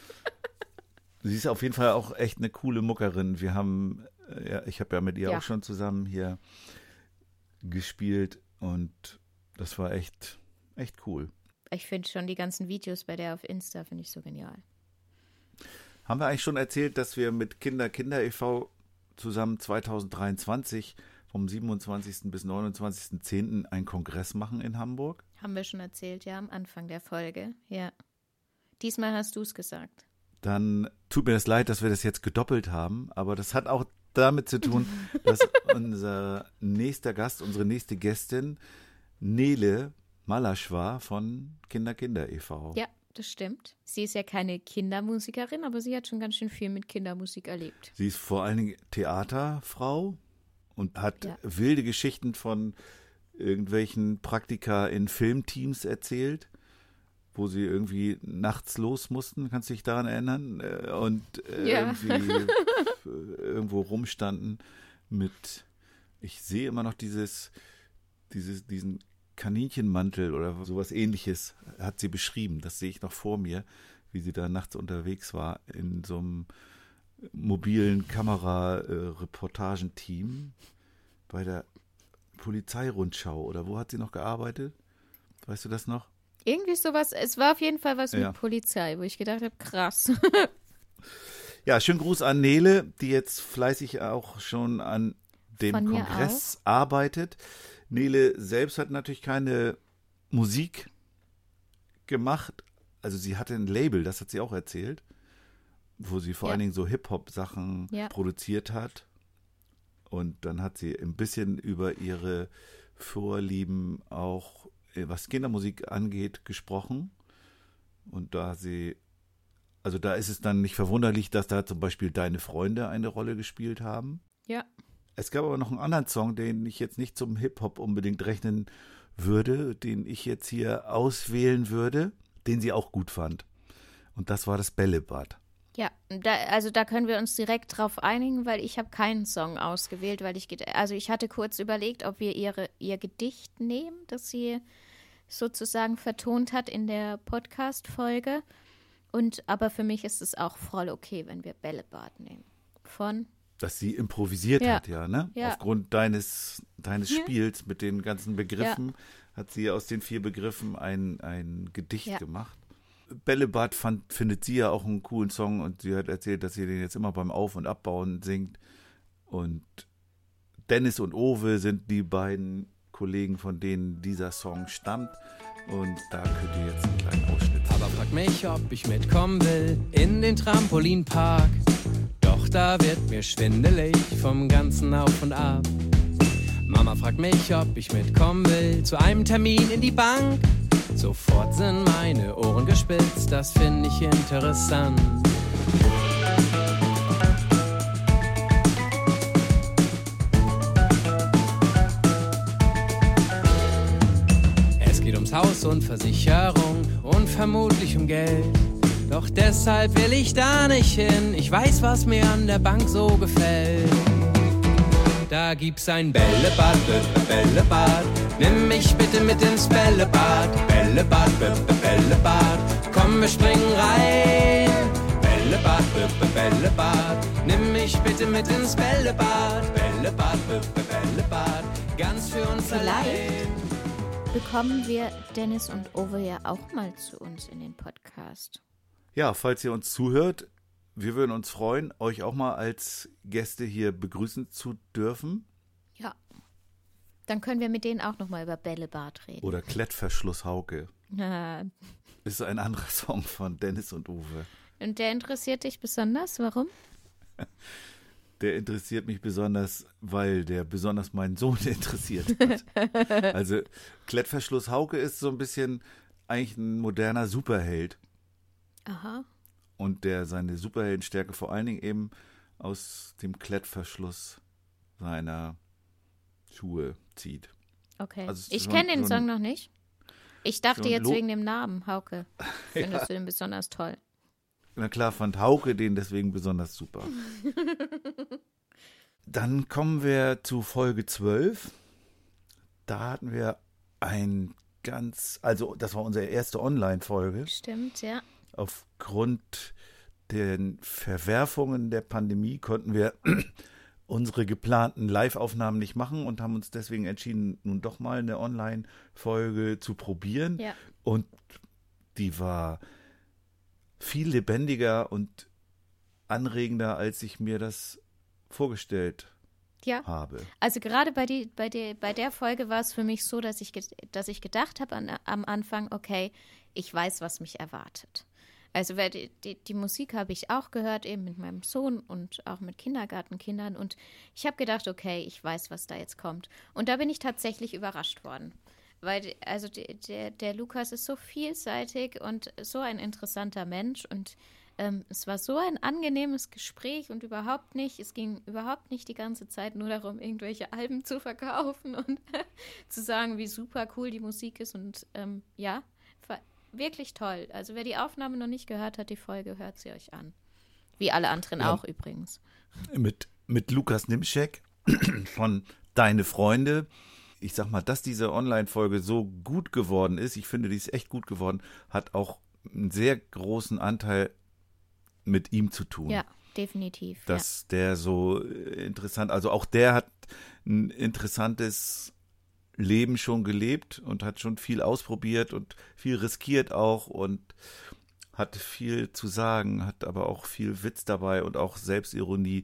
Speaker 3: Sie ist auf jeden Fall auch echt eine coole Muckerin. Wir haben, äh, ja, ich habe ja mit ihr
Speaker 4: Ja.
Speaker 3: auch schon zusammen hier gespielt und das war echt, echt cool.
Speaker 4: Ich finde schon die ganzen Videos bei der auf Insta, finde ich so genial.
Speaker 3: Haben wir eigentlich schon erzählt, dass wir mit Kinder Kinder e V zusammen zwanzig dreiundzwanzig vom siebenundzwanzigsten bis neunundzwanzigsten zehnten einen Kongress machen in Hamburg?
Speaker 4: Haben wir schon erzählt, ja, am Anfang der Folge. Ja. Diesmal hast du es gesagt.
Speaker 3: Dann tut mir das leid, dass wir das jetzt gedoppelt haben, aber das hat auch damit zu tun, dass unser nächster Gast, unsere nächste Gästin, Nele Malasch war von Kinder Kinder e V.
Speaker 4: Ja, das stimmt. Sie ist ja keine Kindermusikerin, aber sie hat schon ganz schön viel mit Kindermusik erlebt.
Speaker 3: Sie ist vor allen Dingen Theaterfrau und hat
Speaker 4: Ja.
Speaker 3: wilde Geschichten von irgendwelchen Praktika in Filmteams erzählt, wo sie irgendwie nachts los mussten, kannst du dich daran erinnern? Äh, Und äh,
Speaker 4: Ja.
Speaker 3: irgendwie äh, irgendwo rumstanden mit, ich sehe immer noch dieses, dieses, diesen Kaninchenmantel oder sowas Ähnliches hat sie beschrieben. Das sehe ich noch vor mir, wie sie da nachts unterwegs war in so einem mobilen Kamera-Reportagenteam bei der Polizeirundschau. Oder wo hat sie noch gearbeitet? Weißt du das noch?
Speaker 4: Irgendwie sowas, es war auf jeden Fall was
Speaker 3: Ja.
Speaker 4: mit Polizei, wo ich gedacht habe, krass.
Speaker 3: Ja, schönen Gruß an Nele, die jetzt fleißig auch schon an dem
Speaker 4: Von mir
Speaker 3: Kongress arbeitet. Nele selbst hat natürlich keine Musik gemacht. Also sie hatte ein Label, das hat sie auch erzählt, wo sie vor
Speaker 4: Ja.
Speaker 3: allen Dingen so Hip-Hop-Sachen
Speaker 4: Ja.
Speaker 3: produziert hat. Und dann hat sie ein bisschen über ihre Vorlieben auch, was Kindermusik angeht, gesprochen. Und da sie, also da ist es dann nicht verwunderlich, dass da zum Beispiel Deine Freunde eine Rolle gespielt haben.
Speaker 4: Ja.
Speaker 3: Es gab aber noch einen anderen Song, den ich jetzt nicht zum Hip-Hop unbedingt rechnen würde, den ich jetzt hier auswählen würde, den sie auch gut fand. Und das war das Bällebad.
Speaker 4: Ja, da, also da können wir uns direkt drauf einigen, weil ich habe keinen Song ausgewählt, weil ich, ged- also ich hatte kurz überlegt, ob wir ihre, ihr Gedicht nehmen, das sie sozusagen vertont hat in der Podcast-Folge. Und, aber für mich ist es auch voll okay, wenn wir Bällebad nehmen. Von,
Speaker 3: Dass sie improvisiert
Speaker 4: Ja.
Speaker 3: hat, ja, ne?
Speaker 4: Ja.
Speaker 3: Aufgrund deines, deines
Speaker 4: Ja.
Speaker 3: Spiels mit den ganzen Begriffen hat sie aus den vier Begriffen ein, ein Gedicht
Speaker 4: Ja.
Speaker 3: gemacht. Bällebad fand, findet sie ja auch einen coolen Song und sie hat erzählt, dass sie den jetzt immer beim Auf- und Abbauen singt. Und Dennis und Owe sind die beiden Kollegen, von denen dieser Song stammt. Und da könnt ihr jetzt einen kleinen Ausschnitt
Speaker 9: Aber frag mich, ob ich mitkommen will in den Trampolinpark. Doch da wird mir schwindelig vom ganzen Auf und Ab. Mama fragt mich, ob ich mitkommen will zu einem Termin in die Bank. Sofort sind meine Ohren gespitzt, das finde ich interessant. Es geht ums Haus und Versicherung und vermutlich um Geld. Doch deshalb will ich da nicht hin, ich weiß, was mir an der Bank so gefällt. Da gibt's ein Bällebad, Bä- Bällebad, nimm mich bitte mit ins Bällebad. Bällebad, Bä- Bä- Bällebad, komm, wir springen rein. Bällebad, Bä- Bä- Bällebad, nimm mich bitte mit ins Bällebad. Bällebad, Bä- Bä- Bällebad, ganz für uns
Speaker 4: Vielleicht.
Speaker 9: allein.
Speaker 4: bekommen wir Dennis und Owe ja auch mal zu uns in den Podcast.
Speaker 3: Ja, falls ihr uns zuhört, wir würden uns freuen, euch auch mal als Gäste hier begrüßen zu dürfen.
Speaker 4: Ja. Dann können wir mit denen auch nochmal über Bällebad reden.
Speaker 3: Oder Klettverschluss Hauke.
Speaker 4: Na,
Speaker 3: Ist ein anderer Song von Dennis und Uwe.
Speaker 4: und der interessiert dich besonders? Warum?
Speaker 3: Der interessiert mich besonders, weil der besonders meinen Sohn interessiert hat. Also Klettverschluss Hauke ist so ein bisschen eigentlich ein moderner Superheld.
Speaker 4: Aha.
Speaker 3: Und der seine Superheldenstärke vor allen Dingen eben aus dem Klettverschluss seiner Schuhe zieht.
Speaker 4: Okay.
Speaker 3: Also es ist
Speaker 4: ich
Speaker 3: so
Speaker 4: kenne
Speaker 3: ein-
Speaker 4: den
Speaker 3: so ein-
Speaker 4: Song noch nicht. Ich dachte
Speaker 3: so ein
Speaker 4: jetzt
Speaker 3: Lo-
Speaker 4: wegen dem Namen, Hauke. Findest du den besonders toll?
Speaker 3: Na klar, fand Hauke den deswegen besonders super. Dann kommen wir zu Folge zwölf. Da hatten wir ein ganz, also das war unsere erste Online-Folge.
Speaker 4: Stimmt, ja.
Speaker 3: Aufgrund der Verwerfungen der Pandemie konnten wir unsere geplanten Live-Aufnahmen nicht machen und haben uns deswegen entschieden, nun doch mal eine Online-Folge zu probieren.
Speaker 4: Ja.
Speaker 3: Und die war viel lebendiger und anregender, als ich mir das vorgestellt
Speaker 4: Ja.
Speaker 3: habe.
Speaker 4: Also gerade bei, die, bei, der, bei der Folge war es für mich so, dass ich, ge- dass ich gedacht habe an, am Anfang, okay, ich weiß, was mich erwartet. Also weil die, die, die Musik habe ich auch gehört, eben mit meinem Sohn und auch mit Kindergartenkindern. Und ich habe gedacht, okay, ich weiß, was da jetzt kommt. Und da bin ich tatsächlich überrascht worden. Weil, die- also die, der, der Lukas ist so vielseitig und so ein interessanter Mensch. Und ähm, es war so ein angenehmes Gespräch und überhaupt nicht, es ging überhaupt nicht die ganze Zeit nur darum, irgendwelche Alben zu verkaufen und zu sagen, wie super cool die Musik ist. Und ähm, ja, war wirklich toll. Also wer die Aufnahme noch nicht gehört hat, die Folge, hört sie euch an. Wie alle anderen
Speaker 3: Ja.
Speaker 4: auch übrigens.
Speaker 3: Mit, mit Lukas Nimschek von Deine Freunde. Ich sag mal, dass diese Online-Folge so gut geworden ist, ich finde, die ist echt gut geworden, hat auch einen sehr großen Anteil mit ihm zu tun.
Speaker 4: Ja, definitiv.
Speaker 3: Dass der so äh, interessant, also auch der hat ein interessantes Leben schon gelebt und hat schon viel ausprobiert und viel riskiert auch und hat viel zu sagen, hat aber auch viel Witz dabei und auch Selbstironie.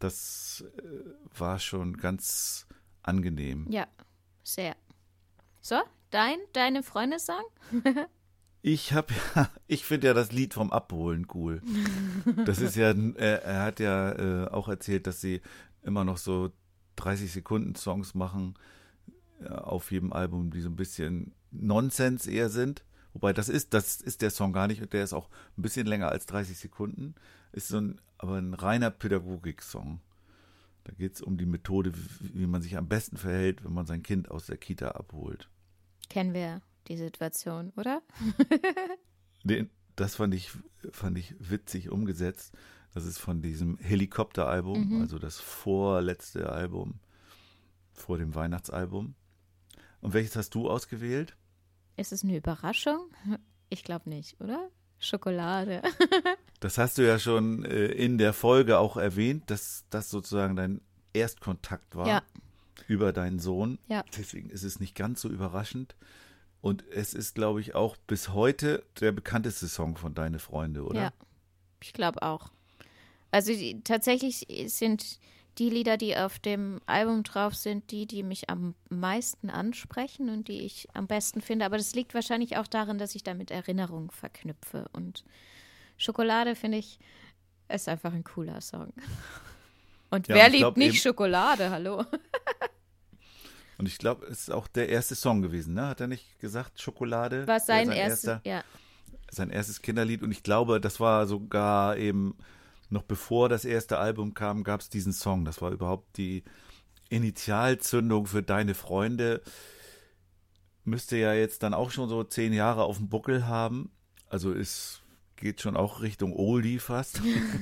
Speaker 3: das äh, war schon ganz angenehm.
Speaker 4: Ja, sehr. So, dein, deine Freunde sagen?
Speaker 3: Ich habe ja, ich finde ja das Lied vom Abholen cool. Das ist ja, er, er hat ja äh, auch erzählt, dass sie immer noch so dreißig Sekunden Songs machen äh, auf jedem Album, die so ein bisschen Nonsens eher sind. Wobei das ist, das ist der Song gar nicht und der ist auch ein bisschen länger als dreißig Sekunden. Ist so ein, aber ein reiner Pädagogik-Song. Da geht es um die Methode, wie, wie man sich am besten verhält, wenn man sein Kind aus der Kita abholt.
Speaker 4: Kennen wir die Situation, oder?
Speaker 3: Den, das fand ich, fand ich witzig umgesetzt. Das ist von diesem Helikopter-Album,
Speaker 4: Mhm.
Speaker 3: also das vorletzte Album vor dem Weihnachtsalbum. Und welches hast du ausgewählt?
Speaker 4: Ist es eine Überraschung? Ich glaube nicht, oder? Schokolade.
Speaker 3: Das hast du ja schon äh, in der Folge auch erwähnt, dass das sozusagen dein Erstkontakt war
Speaker 4: Ja.
Speaker 3: über deinen Sohn.
Speaker 4: Ja.
Speaker 3: Deswegen ist es nicht ganz so überraschend. Und es ist, glaube ich, auch bis heute der bekannteste Song von Deine Freunde, oder?
Speaker 4: Ja, ich glaube auch. Also die, tatsächlich sind die Lieder, die auf dem Album drauf sind, die, die mich am meisten ansprechen und die ich am besten finde. Aber das liegt wahrscheinlich auch darin, dass ich damit Erinnerungen verknüpfe. Und Schokolade, finde ich, ist einfach ein cooler Song. Und
Speaker 3: Ja,
Speaker 4: wer
Speaker 3: und ich
Speaker 4: liebt
Speaker 3: glaub
Speaker 4: nicht
Speaker 3: eben-
Speaker 4: Schokolade? Hallo.
Speaker 3: Und ich glaube, es ist auch der erste Song gewesen, ne? Hat er nicht gesagt, Schokolade?
Speaker 4: War sein,
Speaker 3: Wäre
Speaker 4: erstes,
Speaker 3: erster,
Speaker 4: ja.
Speaker 3: sein erstes Kinderlied. Und ich glaube, das war sogar eben noch bevor das erste Album kam, gab es diesen Song. Das war überhaupt die Initialzündung für Deine Freunde. Müsste ja jetzt dann auch schon so zehn Jahre auf dem Buckel haben. Also es geht schon auch Richtung Oldie fast.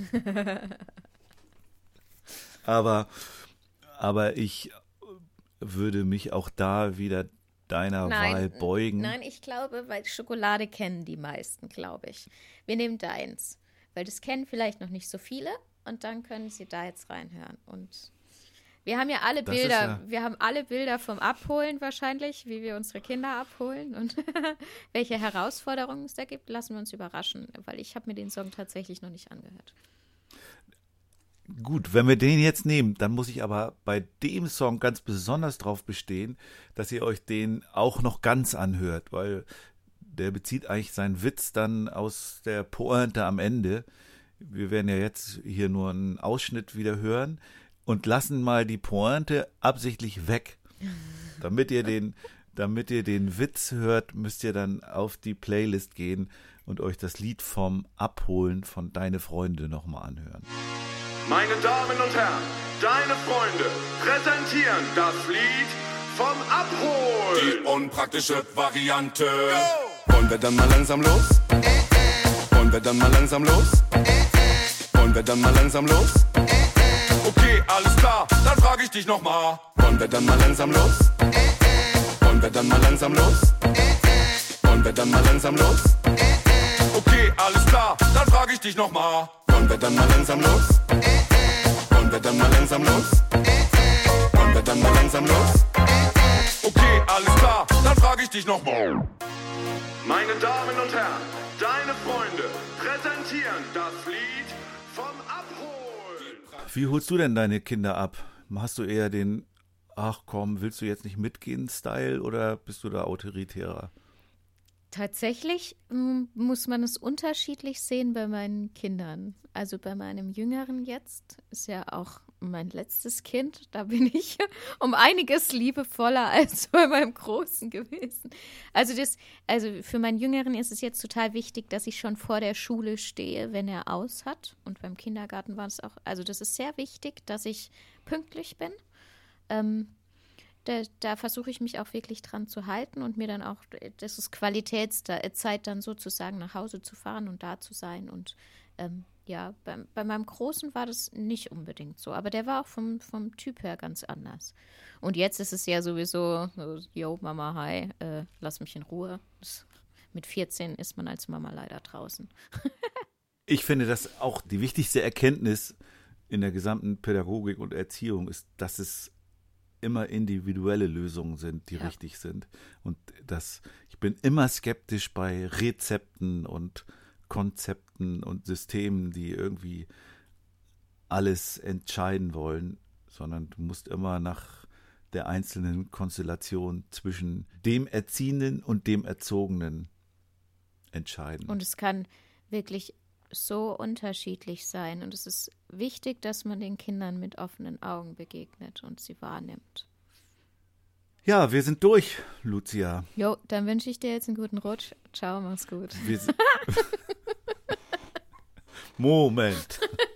Speaker 3: aber, aber ich würde mich auch da wieder deiner Wahl beugen.
Speaker 4: Nein, ich glaube, weil Schokolade kennen die meisten, glaube ich. Wir nehmen deins, weil das kennen vielleicht noch nicht so viele und dann können sie da jetzt reinhören. Und wir haben ja alle
Speaker 3: Das
Speaker 4: Bilder,
Speaker 3: ist ja-
Speaker 4: wir haben alle Bilder vom Abholen wahrscheinlich, wie wir unsere Kinder abholen und welche Herausforderungen es da gibt, lassen wir uns überraschen, weil ich habe mir den Song tatsächlich noch nicht angehört.
Speaker 3: Gut, wenn wir den jetzt nehmen, dann muss ich aber bei dem Song ganz besonders drauf bestehen, dass ihr euch den auch noch ganz anhört, weil der bezieht eigentlich seinen Witz dann aus der Pointe am Ende. Wir werden ja jetzt hier nur einen Ausschnitt wieder hören und lassen mal die Pointe absichtlich weg. Damit ihr den, damit ihr den Witz hört, müsst ihr dann auf die Playlist gehen und euch das Lied vom Abholen von Deine Freunde nochmal anhören.
Speaker 10: Meine Damen und Herren, Deine Freunde präsentieren das Lied vom Abholen.
Speaker 11: Die unpraktische Variante. Wollen wir dann mal langsam los? Wollen wir dann mal langsam los? Wollen wir dann mal langsam los? Okay, alles klar, dann frage ich dich nochmal. Wollen wir dann mal langsam los? Wollen wir dann mal langsam los? Wollen wir dann mal langsam los? Okay, alles klar, dann frage ich dich nochmal. Wollen wir dann mal langsam los? Wollen wir dann mal langsam los? Wollen wir dann mal langsam los? Okay, alles klar, dann frage ich dich nochmal.
Speaker 10: Meine Damen und Herren, Deine Freunde präsentieren das Lied vom Abholen.
Speaker 3: Wie holst du denn deine Kinder ab? Hast du eher den, ach komm, willst du jetzt nicht mitgehen, Style oder bist du da autoritärer?
Speaker 4: Tatsächlich mm, muss man es unterschiedlich sehen bei meinen Kindern. Also bei meinem Jüngeren jetzt ist ja auch mein letztes Kind. Da bin ich um einiges liebevoller als bei meinem Großen gewesen. Also das, also für meinen Jüngeren ist es jetzt total wichtig, dass ich schon vor der Schule stehe, wenn er aus hat. Und beim Kindergarten war es auch, also das ist sehr wichtig, dass ich pünktlich bin. Ähm, Da, da versuche ich mich auch wirklich dran zu halten und mir dann auch, das ist Qualitätszeit dann sozusagen nach Hause zu fahren und da zu sein. Und ähm, ja, bei, bei meinem Großen war das nicht unbedingt so, aber der war auch vom, vom Typ her ganz anders. Und jetzt ist es ja sowieso, so, yo Mama, hi, äh, lass mich in Ruhe. Das, mit vierzehn ist man als Mama leider draußen.
Speaker 3: Ich finde, dass auch die wichtigste Erkenntnis in der gesamten Pädagogik und Erziehung ist, dass es immer individuelle Lösungen sind, die
Speaker 4: Ja.
Speaker 3: richtig sind. Und das, ich bin immer skeptisch bei Rezepten und Konzepten und Systemen, die irgendwie alles entscheiden wollen, sondern du musst immer nach der einzelnen Konstellation zwischen dem Erziehenden und dem Erzogenen entscheiden.
Speaker 4: Und es kann wirklich so unterschiedlich sein. Und es ist wichtig, dass man den Kindern mit offenen Augen begegnet und sie wahrnimmt.
Speaker 3: Ja, wir sind durch, Lucia.
Speaker 4: Jo, dann wünsche ich dir jetzt einen guten Rutsch. Ciao, mach's gut.
Speaker 3: Wir sind Moment.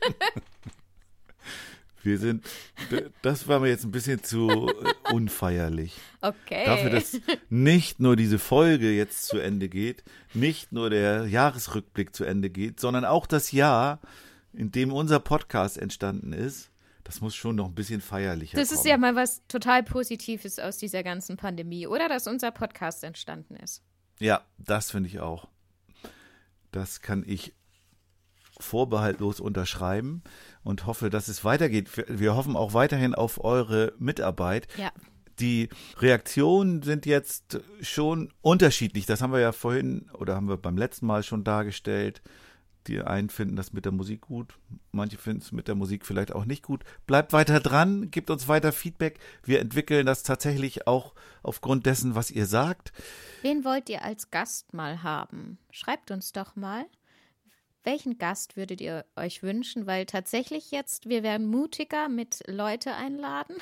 Speaker 3: Wir sind, das war mir jetzt ein bisschen zu unfeierlich.
Speaker 4: Okay.
Speaker 3: Dafür, dass nicht nur diese Folge jetzt zu Ende geht, nicht nur der Jahresrückblick zu Ende geht, sondern auch das Jahr, in dem unser Podcast entstanden ist, das muss schon noch ein bisschen feierlicher
Speaker 4: Das
Speaker 3: kommen.
Speaker 4: ist ja mal was total Positives aus dieser ganzen Pandemie, oder? Dass unser Podcast entstanden ist.
Speaker 3: Ja, das finde ich auch. Das kann ich vorbehaltlos unterschreiben und hoffe, dass es weitergeht. Wir hoffen auch weiterhin auf eure Mitarbeit.
Speaker 4: Ja.
Speaker 3: Die Reaktionen sind jetzt schon unterschiedlich. Das haben wir ja vorhin oder haben wir beim letzten Mal schon dargestellt. Die einen finden das mit der Musik gut, manche finden es mit der Musik vielleicht auch nicht gut. Bleibt weiter dran, gebt uns weiter Feedback. Wir entwickeln das tatsächlich auch aufgrund dessen, was ihr sagt.
Speaker 4: Wen wollt ihr als Gast mal haben? Schreibt uns doch mal. Welchen Gast würdet ihr euch wünschen? Weil tatsächlich jetzt, wir werden mutiger mit Leute einladen.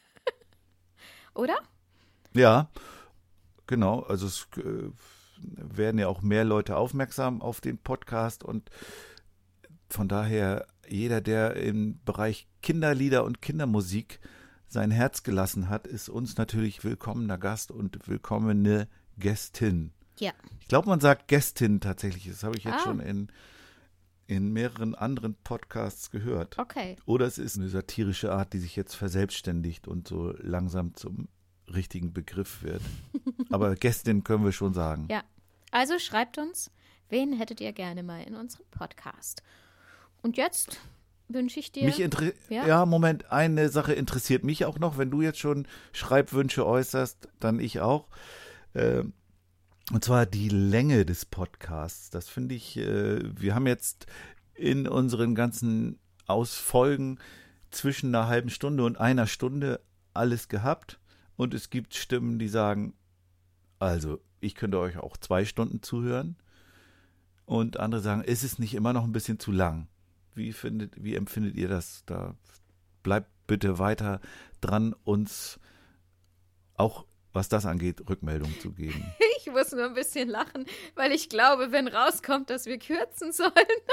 Speaker 4: Oder?
Speaker 3: Ja, genau. Also es äh, werden ja auch mehr Leute aufmerksam auf den Podcast und von daher jeder, der im Bereich Kinderlieder und Kindermusik sein Herz gelassen hat, ist uns natürlich willkommener Gast und willkommene Gästin.
Speaker 4: Ja.
Speaker 3: Ich glaube, man sagt Gästin tatsächlich. Das habe ich jetzt
Speaker 4: Ah.
Speaker 3: schon in in mehreren anderen Podcasts gehört.
Speaker 4: Okay.
Speaker 3: Oder es ist eine satirische Art, die sich jetzt verselbstständigt und so langsam zum richtigen Begriff wird. Aber Gästin können wir schon sagen.
Speaker 4: Ja, also schreibt uns, wen hättet ihr gerne mal in unserem Podcast? Und jetzt wünsche ich dir...
Speaker 3: Mich inter-
Speaker 4: ja?
Speaker 3: ja, Moment, eine Sache interessiert mich auch noch. Wenn du jetzt schon Schreibwünsche äußerst, dann ich auch. Ähm, Und zwar die Länge des Podcasts. Das finde ich, äh, wir haben jetzt in unseren ganzen Ausfolgen zwischen einer halben Stunde und einer Stunde alles gehabt. Und es gibt Stimmen, die sagen, also ich könnte euch auch zwei Stunden zuhören. Und andere sagen, ist es nicht immer noch ein bisschen zu lang? Wie findet, wie empfindet ihr das? Da bleibt bitte weiter dran, uns auch was das angeht, Rückmeldung zu geben.
Speaker 4: Ich muss nur ein bisschen lachen, weil ich glaube, wenn rauskommt, dass wir kürzen sollen,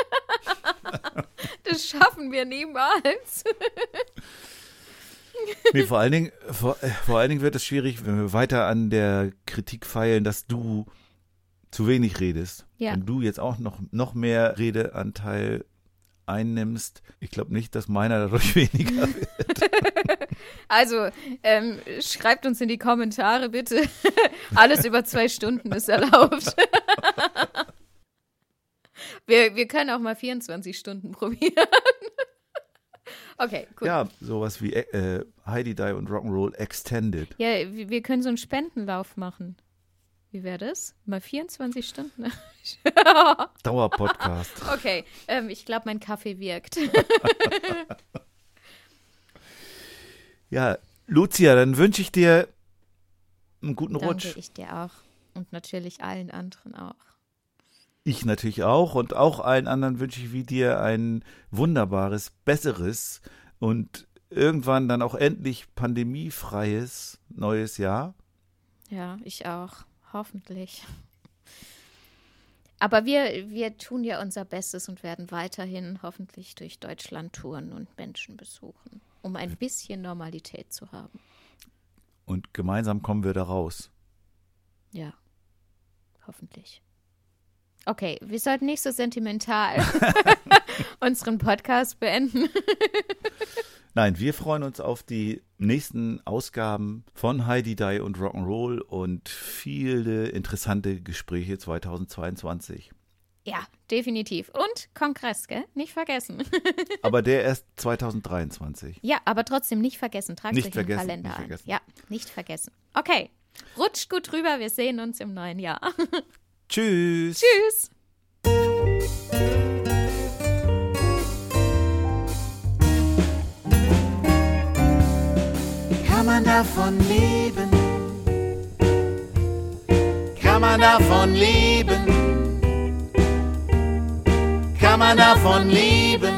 Speaker 4: das schaffen wir niemals.
Speaker 3: Nee, vor allen Dingen, vor, vor allen Dingen wird es schwierig, wenn wir weiter an der Kritik feilen, dass du zu wenig redest.
Speaker 4: Ja.
Speaker 3: Wenn du jetzt auch noch, noch mehr Redeanteil einnimmst, ich glaube nicht, dass meiner dadurch weniger wird.
Speaker 4: Also, ähm, schreibt uns in die Kommentare bitte. Alles über zwei Stunden ist erlaubt. wir, wir können auch mal vierundzwanzig Stunden probieren. Okay, gut.
Speaker 3: Ja, sowas wie äh, Heidi Die und Rock'n'Roll Extended.
Speaker 4: Ja, wir wir können so einen Spendenlauf machen. Wie wäre das? Mal vierundzwanzig Stunden?
Speaker 3: Dauerpodcast.
Speaker 4: Okay, ähm, ich glaube, mein Kaffee wirkt.
Speaker 3: Ja, Lucia, dann wünsche ich dir einen guten
Speaker 4: Danke,
Speaker 3: Rutsch.
Speaker 4: ich dir auch. Und natürlich allen anderen auch.
Speaker 3: Ich natürlich auch und auch allen anderen wünsche ich wie dir ein wunderbares, besseres und irgendwann dann auch endlich pandemiefreies neues Jahr.
Speaker 4: Ja, ich auch. Hoffentlich. Aber wir, wir tun ja unser Bestes und werden weiterhin hoffentlich durch Deutschland touren und Menschen besuchen, um ein bisschen Normalität zu haben.
Speaker 3: Und gemeinsam kommen wir da raus.
Speaker 4: Ja, hoffentlich. Okay, wir sollten nicht so sentimental unseren Podcast beenden.
Speaker 3: Nein, wir freuen uns auf die nächsten Ausgaben von Heidi Die und Rock'n'Roll und viele interessante Gespräche zweitausendzweiundzwanzig.
Speaker 4: Ja, definitiv. Und Kongress, gell? Nicht vergessen.
Speaker 3: Aber der erst zweitausenddreiundzwanzig.
Speaker 4: Ja, aber trotzdem nicht vergessen. Tragt
Speaker 3: Nicht
Speaker 4: euch
Speaker 3: vergessen,
Speaker 4: im Kalender
Speaker 3: nicht
Speaker 4: ein.
Speaker 3: vergessen.
Speaker 4: Ja, nicht vergessen. Okay, rutscht gut rüber. Wir sehen uns im neuen Jahr.
Speaker 3: Tschüss.
Speaker 4: Tschüss.
Speaker 12: man davon leben? Kann man davon leben? Kann man davon leben?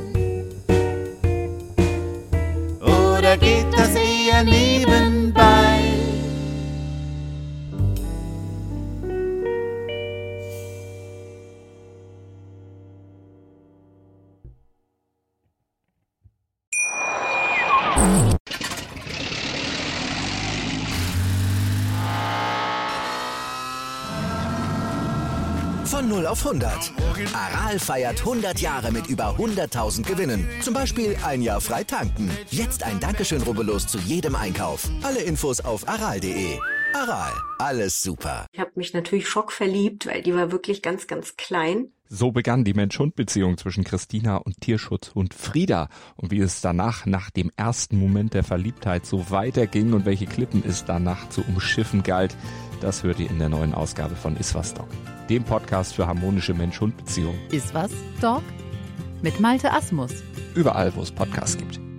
Speaker 12: Oder geht das eher nebenbei?
Speaker 1: Von null auf hundert. Aral feiert hundert Jahre mit über hunderttausend Gewinnen. Zum Beispiel ein Jahr frei tanken. Jetzt ein Dankeschön, rubbellos zu jedem Einkauf. Alle Infos auf aral punkt de. Aral, alles super.
Speaker 13: Ich habe mich natürlich schockverliebt, weil die war wirklich ganz, ganz klein.
Speaker 14: So begann die Mensch-Hund-Beziehung zwischen Christina und Tierschutzhund Frieda. Und wie es danach, nach dem ersten Moment der Verliebtheit, so weiterging und welche Klippen es danach zu umschiffen galt, das hört ihr in der neuen Ausgabe von Iswas Dog, dem Podcast für harmonische Mensch-Hund-Beziehungen.
Speaker 15: Iswas Dog? Mit Malte Asmus.
Speaker 14: Überall, wo es Podcasts gibt.